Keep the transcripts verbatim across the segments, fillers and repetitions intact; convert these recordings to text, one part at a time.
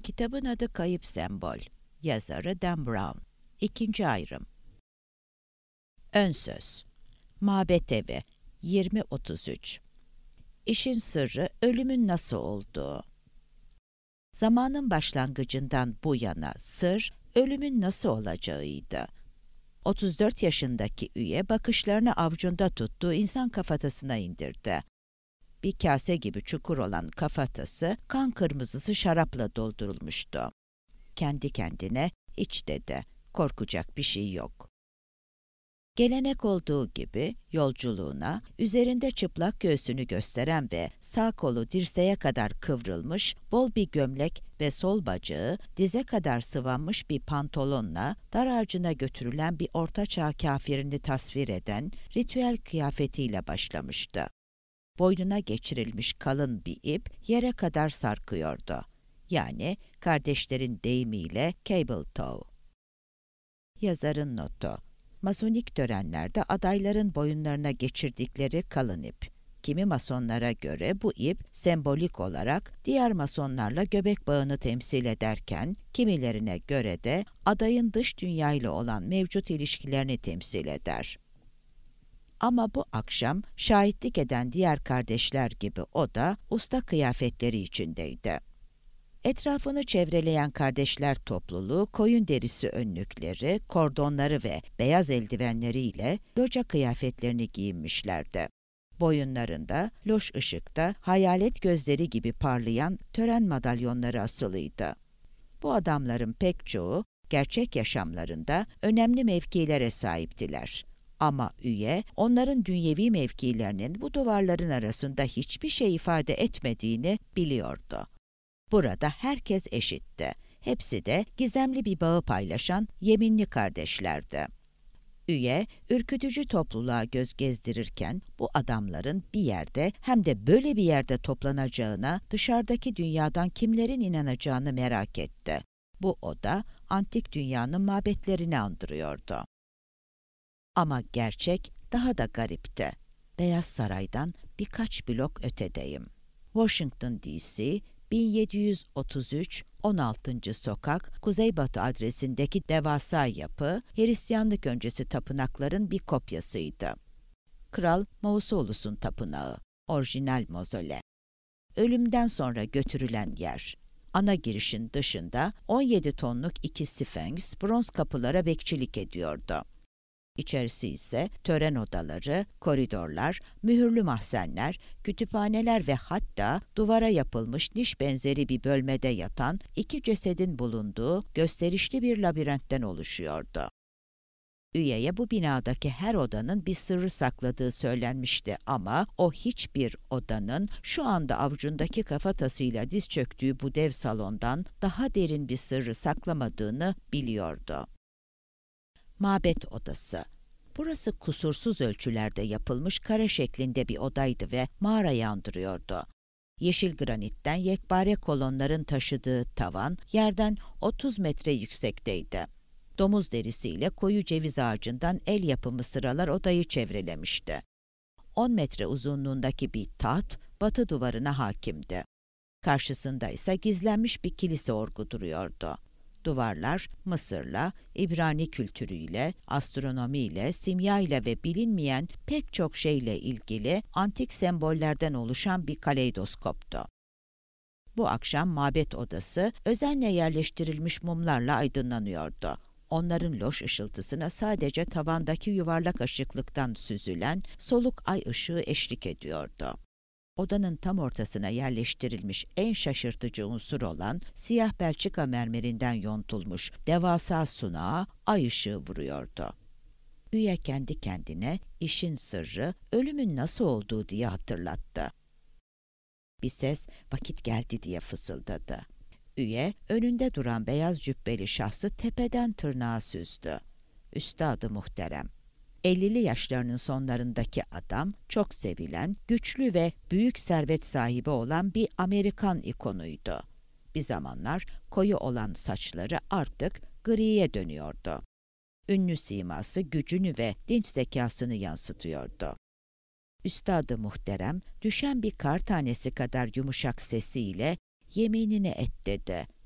Kitabın adı Kayıp Sembol. Yazarı Dan Brown. İkinci ayrım. Ön söz. Mabet evi. yirmi otuz üç. İşin sırrı ölümün nasıl olduğu. Zamanın başlangıcından bu yana sır ölümün nasıl olacağıydı. otuz dört yaşındaki üye bakışlarını avucunda tuttuğu insan kafatasına indirdi. Bir kase gibi çukur olan kafatası kan kırmızısı şarapla doldurulmuştu. Kendi kendine iç dedi. Korkacak bir şey yok. Gelenek olduğu gibi yolculuğuna üzerinde çıplak göğsünü gösteren ve sağ kolu dirseğe kadar kıvrılmış bol bir gömlek ve sol bacağı dize kadar sıvanmış bir pantolonla dar ağacına götürülen bir ortaçağ kafirini tasvir eden ritüel kıyafetiyle başlamıştı. Boynuna geçirilmiş kalın bir ip yere kadar sarkıyordu. Yani kardeşlerin deyimiyle cable tow. Yazarın notu: Masonik törenlerde adayların boyunlarına geçirdikleri kalın ip. Kimi masonlara göre bu ip sembolik olarak diğer masonlarla göbek bağını temsil ederken, kimilerine göre de adayın dış dünyayla olan mevcut ilişkilerini temsil eder. Ama bu akşam şahitlik eden diğer kardeşler gibi o da usta kıyafetleri içindeydi. Etrafını çevreleyen kardeşler topluluğu koyun derisi önlükleri, kordonları ve beyaz eldivenleriyle loca kıyafetlerini giyinmişlerdi. Boyunlarında loş ışıkta hayalet gözleri gibi parlayan tören madalyonları asılıydı. Bu adamların pek çoğu gerçek yaşamlarında önemli mevkilere sahiptiler. Ama üye, onların dünyevi mevkilerinin bu duvarların arasında hiçbir şey ifade etmediğini biliyordu. Burada herkes eşitti. Hepsi de gizemli bir bağı paylaşan yeminli kardeşlerdi. Üye, ürkütücü topluluğa göz gezdirirken bu adamların bir yerde hem de böyle bir yerde toplanacağına dışarıdaki dünyadan kimlerin inanacağını merak etti. Bu oda antik dünyanın mabetlerini andırıyordu. Ama gerçek daha da garipti. Beyaz Saray'dan birkaç blok ötedeyim. Washington D C, bin yedi yüz otuz üç on altıncı Sokak, Kuzeybatı adresindeki devasa yapı, Hristiyanlık öncesi tapınakların bir kopyasıydı. Kral Mausolus'un tapınağı, orijinal mozole. Ölümden sonra götürülen yer. Ana girişin dışında on yedi tonluk iki Sphinx bronz kapılara bekçilik ediyordu. İçerisi ise tören odaları, koridorlar, mühürlü mahzenler, kütüphaneler ve hatta duvara yapılmış niş benzeri bir bölmede yatan iki cesedin bulunduğu gösterişli bir labirentten oluşuyordu. Üyeye bu binadaki her odanın bir sırrı sakladığı söylenmişti ama o hiçbir odanın şu anda avucundaki kafatasıyla diz çöktüğü bu dev salondan daha derin bir sırrı saklamadığını biliyordu. Mabet odası. Burası kusursuz ölçülerde yapılmış kare şeklinde bir odaydı ve mağarayı andırıyordu. Yeşil granitten yekpare kolonların taşıdığı tavan yerden otuz metre yüksekteydi. Domuz derisiyle koyu ceviz ağacından el yapımı sıralar odayı çevrelemişti. on metre uzunluğundaki bir taht batı duvarına hakimdi. Karşısında ise gizlenmiş bir kilise orgu duruyordu. Duvarlar Mısır'la, İbrani kültürüyle, astronomiyle, simyayla ve bilinmeyen pek çok şeyle ilgili antik sembollerden oluşan bir kaleidoskoptu. Bu akşam mabet odası özenle yerleştirilmiş mumlarla aydınlanıyordu. Onların loş ışıltısına sadece tavandaki yuvarlak ışıklıktan süzülen soluk ay ışığı eşlik ediyordu. Odanın tam ortasına yerleştirilmiş en şaşırtıcı unsur olan siyah Belçika mermerinden yontulmuş devasa sunağa ay ışığı vuruyordu. Üye kendi kendine işin sırrı ölümün nasıl olduğu diye hatırlattı. Bir ses vakit geldi diye fısıldadı. Üye önünde duran beyaz cübbeli şahsı tepeden tırnağa süzdü. Üstadı muhterem. ellili yaşlarının sonlarındaki adam, çok sevilen, güçlü ve büyük servet sahibi olan bir Amerikan ikonuydu. Bir zamanlar koyu olan saçları artık griye dönüyordu. Ünlü siması gücünü ve dinç zekasını yansıtıyordu. Üstadı muhterem, düşen bir kar tanesi kadar yumuşak sesiyle yeminini et dedi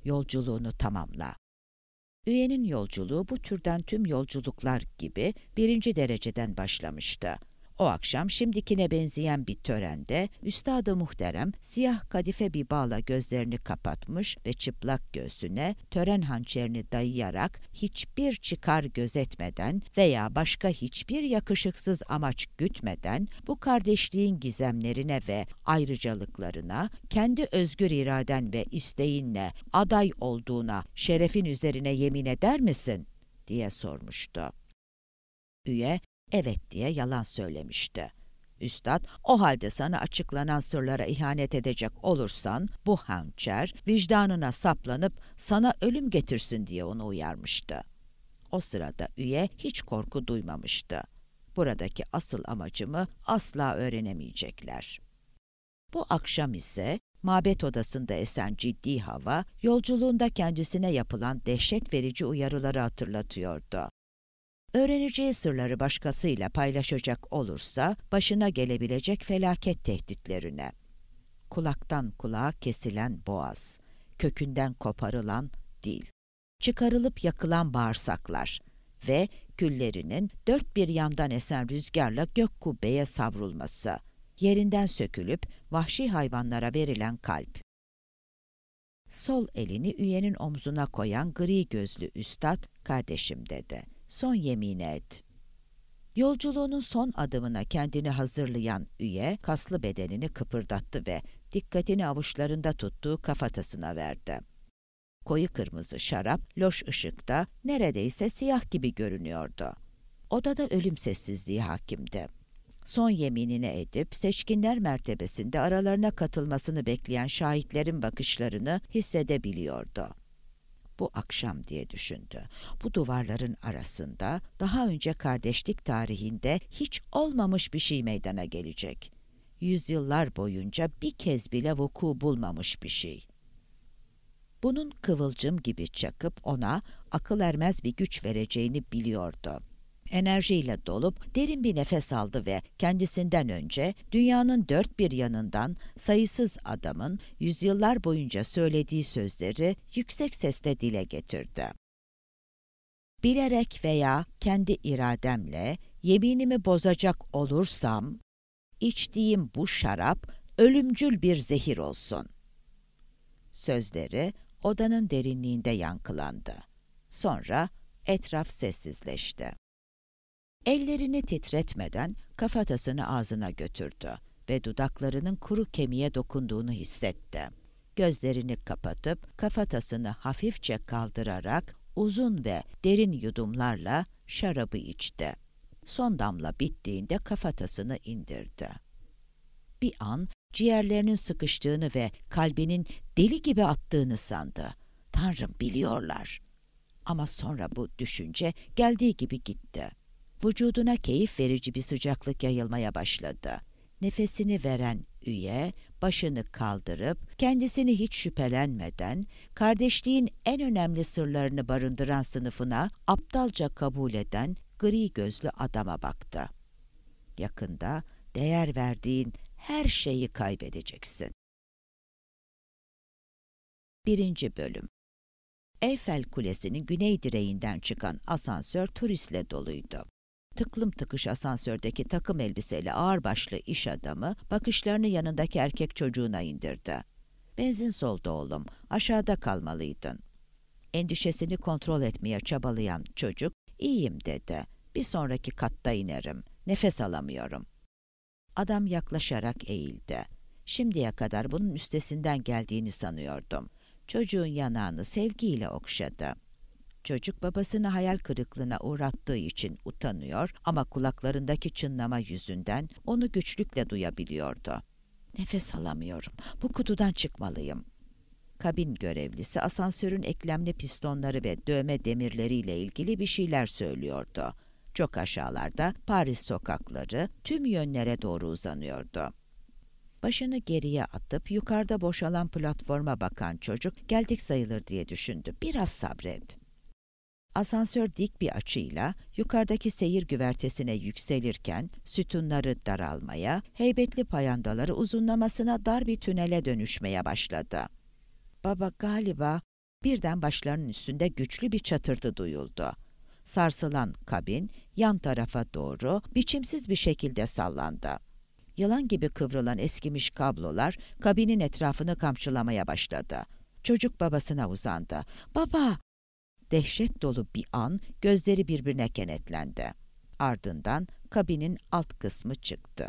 yolculuğunu tamamla. Üyenin yolculuğu bu türden tüm yolculuklar gibi birinci dereceden başlamıştı. O akşam şimdikine benzeyen bir törende Üstad-ı Muhterem siyah kadife bir bağla gözlerini kapatmış ve çıplak göğsüne tören hançerini dayayarak hiçbir çıkar gözetmeden veya başka hiçbir yakışıksız amaç gütmeden bu kardeşliğin gizemlerine ve ayrıcalıklarına kendi özgür iraden ve isteğinle aday olduğuna şerefin üzerine yemin eder misin diye sormuştu. Üye evet diye yalan söylemişti. Üstad, o halde sana açıklanan sırlara ihanet edecek olursan bu hançer vicdanına saplanıp sana ölüm getirsin diye onu uyarmıştı. O sırada üye hiç korku duymamıştı. Buradaki asıl amacımı asla öğrenemeyecekler. Bu akşam ise mabet odasında esen ciddi hava, yolculuğunda kendisine yapılan dehşet verici uyarıları hatırlatıyordu. Öğreneceği sırları başkasıyla paylaşacak olursa başına gelebilecek felaket tehditlerine. Kulaktan kulağa kesilen boğaz, kökünden koparılan dil, çıkarılıp yakılan bağırsaklar ve küllerinin dört bir yandan esen rüzgarla gök kubbeye savrulması, yerinden sökülüp vahşi hayvanlara verilen kalp. Sol elini üyenin omzuna koyan gri gözlü üstad, kardeşim dedi. Son yemini et. Yolculuğunun son adımına kendini hazırlayan üye, kaslı bedenini kıpırdattı ve dikkatini avuçlarında tuttuğu kafatasına verdi. Koyu kırmızı şarap, loş ışıkta neredeyse siyah gibi görünüyordu. Odada ölüm sessizliği hakimdi. Son yeminini edip seçkinler mertebesinde aralarına katılmasını bekleyen şahitlerin bakışlarını hissedebiliyordu. Bu akşam diye düşündü. Bu duvarların arasında daha önce kardeşlik tarihinde hiç olmamış bir şey meydana gelecek. Yüzyıllar boyunca bir kez bile vuku bulmamış bir şey. Bunun kıvılcım gibi çakıp ona akıl ermez bir güç vereceğini biliyordu. Enerjiyle dolup derin bir nefes aldı ve kendisinden önce dünyanın dört bir yanından sayısız adamın yüzyıllar boyunca söylediği sözleri yüksek sesle dile getirdi. Bilerek veya kendi irademle yeminimi bozacak olursam, içtiğim bu şarap ölümcül bir zehir olsun. Sözleri odanın derinliğinde yankılandı. Sonra etraf sessizleşti. Ellerini titretmeden kafatasını ağzına götürdü ve dudaklarının kuru kemiğe dokunduğunu hissetti. Gözlerini kapatıp kafatasını hafifçe kaldırarak uzun ve derin yudumlarla şarabı içti. Son damla bittiğinde kafatasını indirdi. Bir an ciğerlerinin sıkıştığını ve kalbinin deli gibi attığını sandı. Tanrım, biliyorlar. Ama sonra bu düşünce geldiği gibi gitti. Vücuduna keyif verici bir sıcaklık yayılmaya başladı. Nefesini veren üye, başını kaldırıp, kendisini hiç şüphelenmeden, kardeşliğin en önemli sırlarını barındıran sınıfına aptalca kabul eden gri gözlü adama baktı. Yakında değer verdiğin her şeyi kaybedeceksin. Birinci Bölüm. Eyfel Kulesi'nin güney direğinden çıkan asansör turistle doluydu. Tıklım tıkış asansördeki takım elbiseli ağırbaşlı iş adamı bakışlarını yanındaki erkek çocuğuna indirdi. "Benzin soldu oğlum, aşağıda kalmalıydın." Endişesini kontrol etmeye çabalayan çocuk, "İyiyim" dedi. "Bir sonraki katta inerim, nefes alamıyorum." Adam yaklaşarak eğildi. "Şimdiye kadar bunun üstesinden geldiğini sanıyordum." Çocuğun yanağını sevgiyle okşadı. Çocuk babasını hayal kırıklığına uğrattığı için utanıyor ama kulaklarındaki çınlama yüzünden onu güçlükle duyabiliyordu. "Nefes alamıyorum, bu kutudan çıkmalıyım." Kabin görevlisi asansörün eklemli pistonları ve dövme demirleriyle ilgili bir şeyler söylüyordu. Çok aşağılarda Paris sokakları tüm yönlere doğru uzanıyordu. Başını geriye atıp yukarıda boşalan platforma bakan çocuk geldik sayılır diye düşündü. "Biraz sabret." Asansör dik bir açıyla yukarıdaki seyir güvertesine yükselirken sütunları daralmaya, heybetli payandaları uzunlamasına dar bir tünele dönüşmeye başladı. "Baba, galiba Birden başlarının üstünde güçlü bir çatırtı duyuldu. Sarsılan kabin yan tarafa doğru biçimsiz bir şekilde sallandı. Yılan gibi kıvrılan eskimiş kablolar kabinin etrafını kamçılamaya başladı. Çocuk babasına uzandı. "Baba!" Dehşet dolu bir an gözleri birbirine kenetlendi. Ardından kabinin alt kısmı çıktı.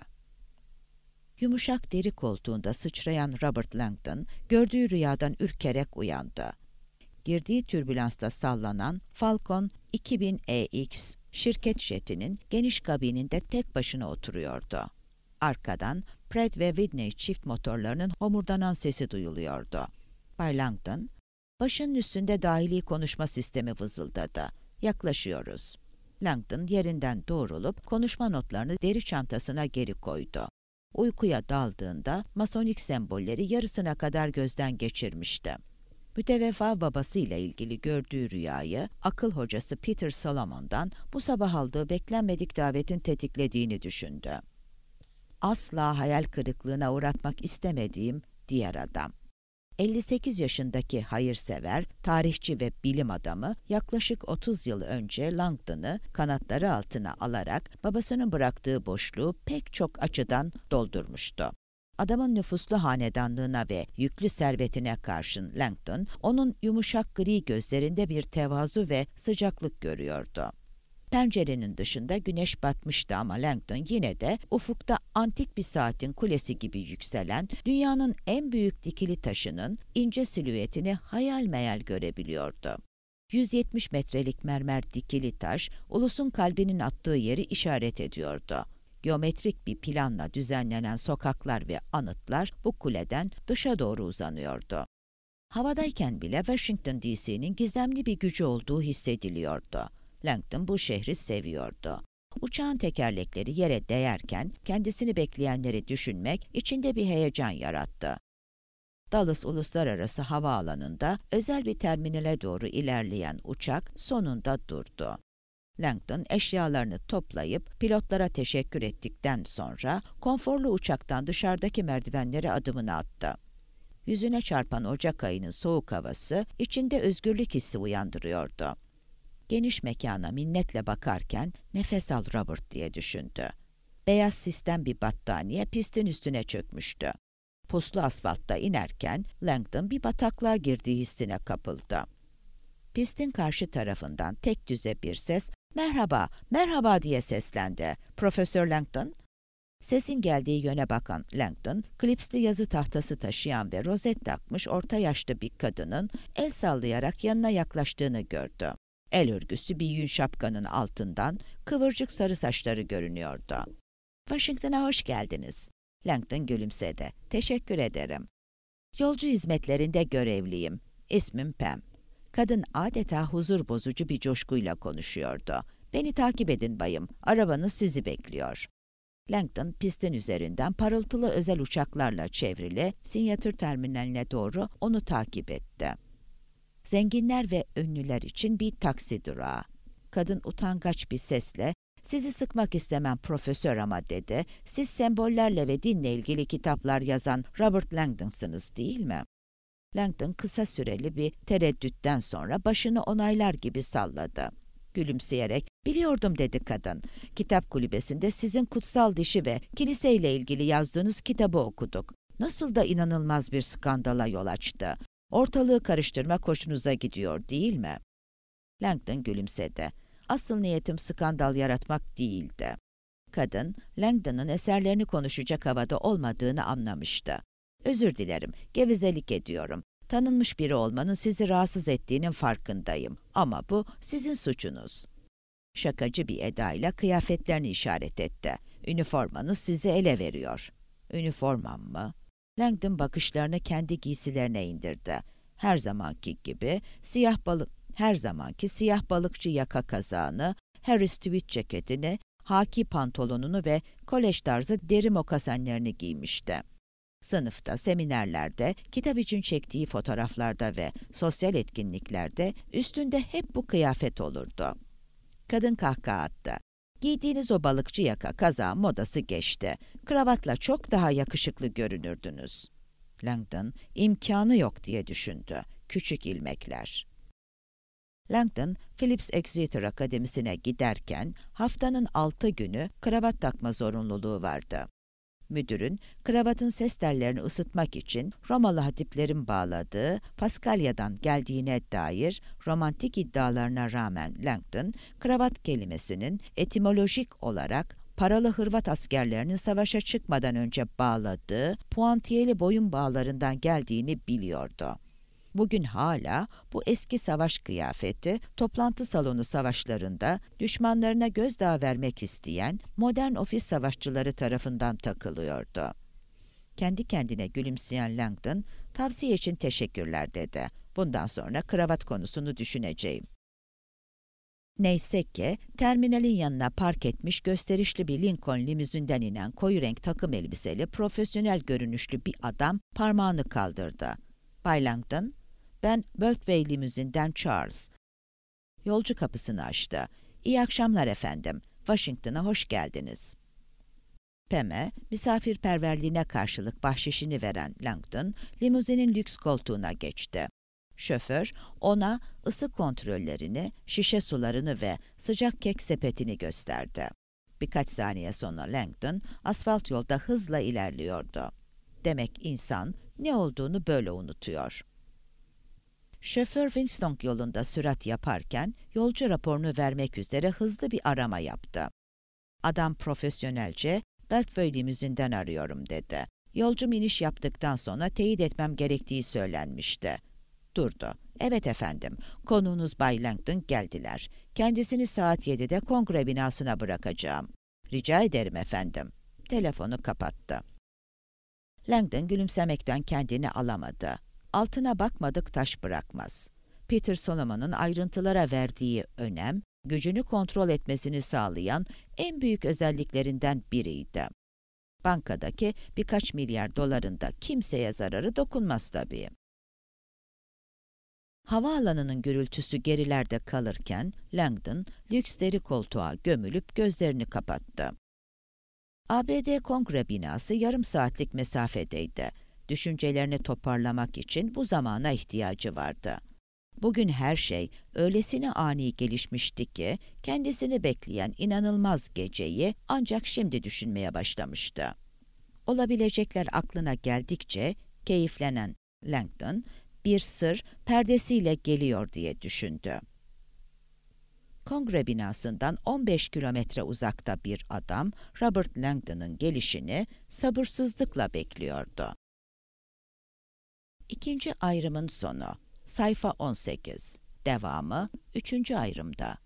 Yumuşak deri koltuğunda sıçrayan Robert Langdon gördüğü rüyadan ürkerek uyandı. Girdiği türbülansta sallanan Falcon iki bin E X şirket jetinin geniş kabininde tek başına oturuyordu. Arkadan Pratt ve Whitney çift motorlarının homurdanan sesi duyuluyordu. Bay Langdon, başının üstünde dahili konuşma sistemi vızıldadı. "Yaklaşıyoruz." Langdon yerinden doğrulup konuşma notlarını deri çantasına geri koydu. Uykuya daldığında masonik sembolleri yarısına kadar gözden geçirmişti. Müteveffa babasıyla ilgili gördüğü rüyayı akıl hocası Peter Solomon'dan bu sabah aldığı beklenmedik davetin tetiklediğini düşündü. Asla hayal kırıklığına uğratmak istemediğim diğer adam. elli sekiz yaşındaki hayırsever, tarihçi ve bilim adamı yaklaşık otuz yıl önce Langdon'ı kanatları altına alarak babasının bıraktığı boşluğu pek çok açıdan doldurmuştu. Adamın nüfuslu hanedanlığına ve yüklü servetine karşın Langdon, onun yumuşak gri gözlerinde bir tevazu ve sıcaklık görüyordu. Pencerenin dışında güneş batmıştı ama Langdon yine de ufukta antik bir saatin kulesi gibi yükselen dünyanın en büyük dikili taşının ince silüetini hayal meyal görebiliyordu. yüz yetmiş metrelik mermer dikili taş, ulusun kalbinin attığı yeri işaret ediyordu. Geometrik bir planla düzenlenen sokaklar ve anıtlar bu kuleden dışa doğru uzanıyordu. Havadayken bile Washington D C'nin gizemli bir gücü olduğu hissediliyordu. Langdon bu şehri seviyordu. Uçağın tekerlekleri yere değerken kendisini bekleyenleri düşünmek içinde bir heyecan yarattı. Dallas Uluslararası Havaalanı'nda özel bir terminale doğru ilerleyen uçak sonunda durdu. Langdon eşyalarını toplayıp pilotlara teşekkür ettikten sonra konforlu uçaktan dışarıdaki merdivenlere adımını attı. Yüzüne çarpan Ocak ayının soğuk havası içinde özgürlük hissi uyandırıyordu. Geniş mekana minnetle bakarken "Nefes al Robert," diye düşündü. Beyaz sisten bir battaniye pistin üstüne çökmüştü. Puslu asfaltta inerken Langdon bir bataklığa girdiği hissine kapıldı. Pistin karşı tarafından tek düze bir ses "Merhaba, merhaba," diye seslendi. "Profesör Langdon?" Sesin geldiği yöne bakan Langdon, klipsli yazı tahtası taşıyan ve rozet takmış orta yaşlı bir kadının el sallayarak yanına yaklaştığını gördü. El örgüsü bir yün şapkanın altından kıvırcık sarı saçları görünüyordu. "Washington'a hoş geldiniz." Langdon gülümsedi. "Teşekkür ederim. Yolcu hizmetlerinde görevliyim. İsmim Pam." Kadın adeta huzur bozucu bir coşkuyla konuşuyordu. "Beni takip edin bayım, arabanız sizi bekliyor." Langdon pistin üzerinden parıltılı özel uçaklarla çevrili sinyatür terminaline doğru onu takip etti. Zenginler ve ünlüler için bir taksi durağı. Kadın utangaç bir sesle "Sizi sıkmak istemem profesör ama," dedi. "Siz sembollerle ve dinle ilgili kitaplar yazan Robert Langdon'sınız değil mi?" Langdon kısa süreli bir tereddütten sonra başını onaylar gibi salladı. Gülümseyerek "Biliyordum," dedi kadın. "Kitap kulübesinde sizin kutsal dişi ve kiliseyle ilgili yazdığınız kitabı okuduk. Nasıl da inanılmaz bir skandala yol açtı. Ortalığı karıştırmak hoşunuza gidiyor değil mi?" Langdon gülümsedi. "Asıl niyetim skandal yaratmak değildi." Kadın, Langdon'ın eserlerini konuşacak havada olmadığını anlamıştı. "Özür dilerim, gevezelik ediyorum. Tanınmış biri olmanın sizi rahatsız ettiğinin farkındayım. Ama bu sizin suçunuz." Şakacı bir edayla kıyafetlerini işaret etti. "Üniformanız sizi ele veriyor." "Üniformam mı?" Langdon bakışlarını kendi giysilerine indirdi. Her zamanki gibi siyah balık, her zamanki siyah balıkçı yaka kazağını, Harris tweed ceketini, haki pantolonunu ve kolej tarzı deri mokasenlerini giymişti. Sınıfta, seminerlerde, kitap için çektiği fotoğraflarda ve sosyal etkinliklerde üstünde hep bu kıyafet olurdu. Kadın kahkaha attı. "Giydiğiniz o balıkçı yaka kazağı modası geçti. Kravatla çok daha yakışıklı görünürdünüz." Langdon, "İmkanı yok," diye düşündü. küçük ilmekler. Langdon, Phillips Exeter Akademisi'ne giderken haftanın altı günü kravat takma zorunluluğu vardı. Müdürün, kravatın ses tellerini ısıtmak için Romalı hatiplerin bağladığı Paskalya'dan geldiğine dair romantik iddialarına rağmen Langdon, kravat kelimesinin etimolojik olarak paralı Hırvat askerlerinin savaşa çıkmadan önce bağladığı puantiyeli boyun bağlarından geldiğini biliyordu. Bugün hala bu eski savaş kıyafeti, toplantı salonu savaşlarında düşmanlarına gözdağı vermek isteyen modern ofis savaşçıları tarafından takılıyordu. Kendi kendine gülümseyen Langdon, tavsiye için teşekkürler dedi. Bundan sonra kravat konusunu düşüneceğim. Neyse ki terminalin yanına park etmiş gösterişli bir Lincoln limüzinden inen koyu renk takım elbiseli, profesyonel görünüşlü bir adam parmağını kaldırdı. Bay Langdon, ben Beltway limuzinden Charles. Yolcu kapısını açtı. İyi akşamlar efendim. Washington'a hoş geldiniz. Pem'e misafirperverliğine karşılık bahşişini veren Langdon, limuzinin lüks koltuğuna geçti. Şoför ona ısı kontrollerini, şişe sularını ve sıcak kek sepetini gösterdi. Birkaç saniye sonra Langdon asfalt yolda hızla ilerliyordu. Demek insan ne olduğunu böyle unutuyor. Şoför Winston yolunda sürat yaparken yolcu raporunu vermek üzere hızlı bir arama yaptı. Adam profesyonelce Beltway limuzinden arıyorum dedi. Yolcum iniş yaptıktan sonra teyit etmem gerektiği söylenmişti. Durdu. Evet efendim, konuğunuz Bay Langdon geldiler. Kendisini saat yedide kongre binasına bırakacağım. Rica ederim efendim. Telefonu kapattı. Langdon gülümsemekten kendini alamadı. Altına bakmadık taş bırakmaz. Peter Solomon'un ayrıntılara verdiği önem, gücünü kontrol etmesini sağlayan en büyük özelliklerinden biriydi. Bankadaki birkaç milyar doların da kimseye zararı dokunmaz tabii. Havaalanının gürültüsü gerilerde kalırken Langdon lüks deri koltuğa gömülüp gözlerini kapattı. A B D Kongre binası yarım saatlik mesafedeydi. Düşüncelerini toparlamak için bu zamana ihtiyacı vardı. Bugün her şey öylesine ani gelişmişti ki kendisini bekleyen inanılmaz geceyi ancak şimdi düşünmeye başlamıştı. Olabilecekler aklına geldikçe keyiflenen Langdon, bir sır perdesiyle geliyor diye düşündü. Kongre binasından on beş kilometre uzakta bir adam, Robert Langdon'ın gelişini sabırsızlıkla bekliyordu. İkinci ayrımın sonu, sayfa on sekiz, devamı üçüncü ayrımda.